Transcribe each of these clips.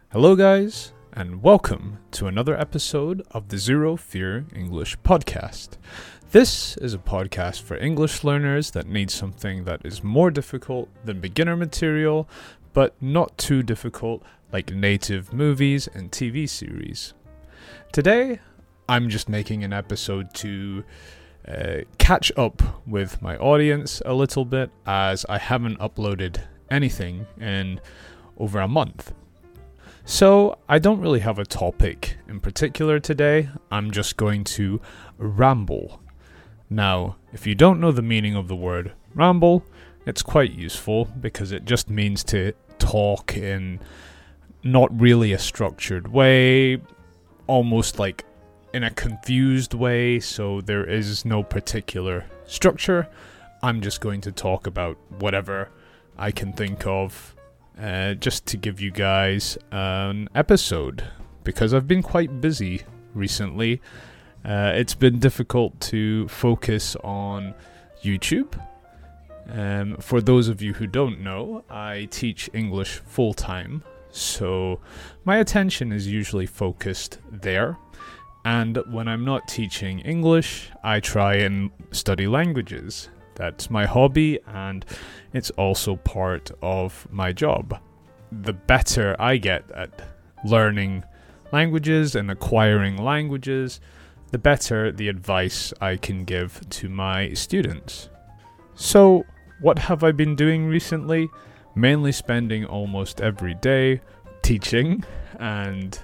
Hello, guys, and welcome to another episode of the Zero Fear English podcast. This is a podcast for English learners that need something that is more difficult than beginner material, but not too difficult like native movies and TV series. Today, I'm just making an episode to catch up with my audience a little bit, as I haven't uploaded anything in over a month. So I don't really have a topic in particular today. I'm just going to ramble. Now, if you don't know the meaning of the word ramble, it's quite useful because it just means to talk in not really a structured way, almost like in a confused way, so there is no particular structure. I'm just going to talk about whatever I can think of, just to give you guys an episode, because I've been quite busy recently. It's been difficult to focus on YouTube. For those of you who don't know, I teach English full-time, so my attention is usually focused there. And when I'm not teaching English, I try and study languages. That's my hobby, and it's also part of my job. The better I get at learning languages and acquiring languages, the better the advice I can give to my students. So, what have I been doing recently? Mainly spending almost every day teaching, and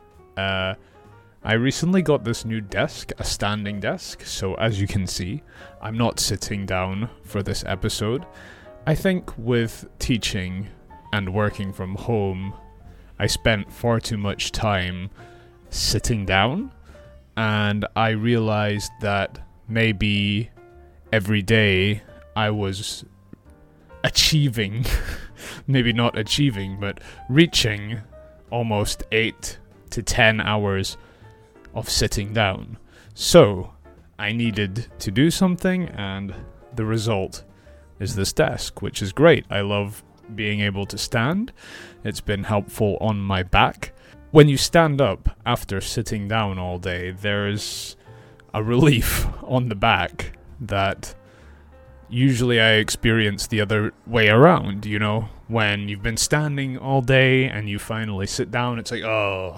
I recently got this new desk, a standing desk, so as you can see, I'm not sitting down for this episode. I think with teaching and working from home, I spent far too much time sitting down, and I realized that maybe every day I was achieving, maybe not achieving, but reaching almost 8 to 10 hours of sitting down. So I needed to do something, and the result is this desk, which is great. I love being able to stand. It's been helpful on my back. When you stand up after sitting down all day, there's a relief on the back that usually I experience the other way around, you know? When you've been standing all day and you finally sit down, it's like, oh,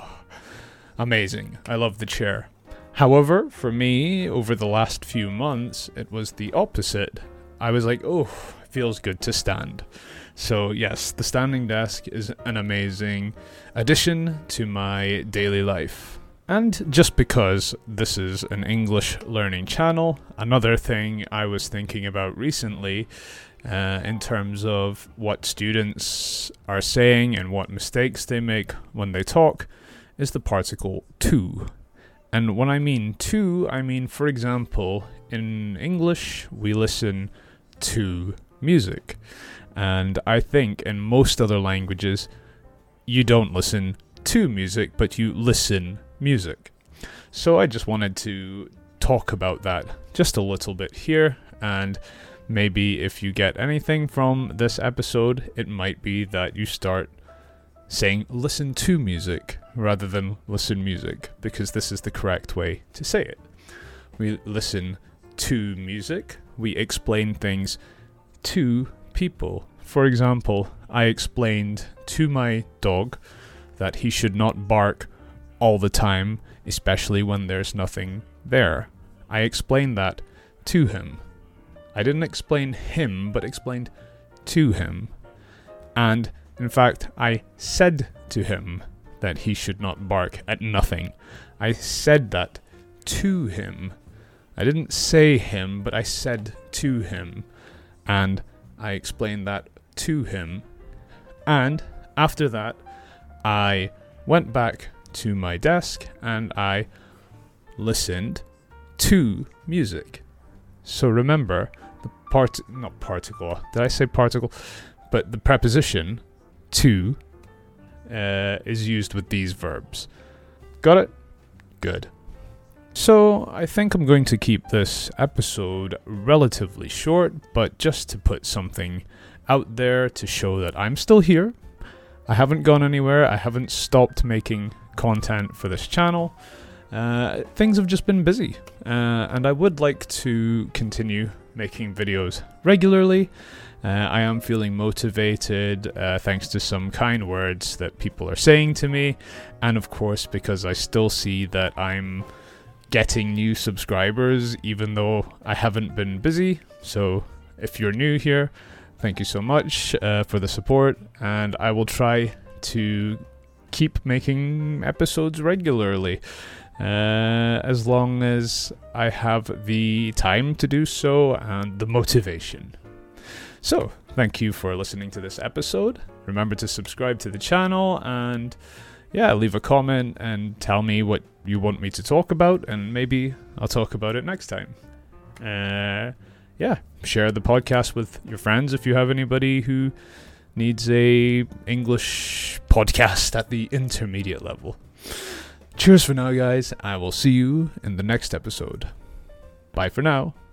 amazing. I love the chair. However, for me, over the last few months, it was the opposite. I was like, oh, it feels good to stand. So yes, the standing desk is an amazing addition to my daily life. And just because this is an English learning channel, another thing I was thinking about recently, in terms of what students are saying and what mistakes they make when they talk, is the particle to. And when I mean to, I mean, for example, in English, we listen to music. And I think in most other languages, you don't listen to music, but you listen music. So I just wanted to talk about that just a little bit here, and maybe if you get anything from this episode, it might be that you start saying listen to music rather than listen music, because this is the correct way to say it. We listen to music, we explain things to people. For example, I explained to my dog that he should not bark all the time, especially when there's nothing there. I explained that to him. I didn't explain him, but explained to him. And in fact, I said to him that he should not bark at nothing. I said that to him. I didn't say him, but I said to him. And I explained that to him. And after that, I went back to my desk and I listened to music. So remember, the the preposition to is used with these verbs. Got it? Good. So I think I'm going to keep this episode relatively short, but just to put something out there to show that I'm still here. I haven't gone anywhere. I haven't stopped making content for this channel. Things have just been busy, and I would like to continue making videos regularly. I am feeling motivated thanks to some kind words that people are saying to me, and of course because I still see that I'm getting new subscribers even though I haven't been busy. So if you're new here, thank you so much for the support, and I will try to keep making episodes regularly as long as I have the time to do so and the motivation. So, thank you for listening to this episode. Remember to subscribe to the channel and leave a comment and tell me what you want me to talk about, and maybe I'll talk about it next time. Share the podcast with your friends if you have anybody who needs a English podcast at the intermediate level. Cheers for now, guys. I will see you in the next episode. Bye for now.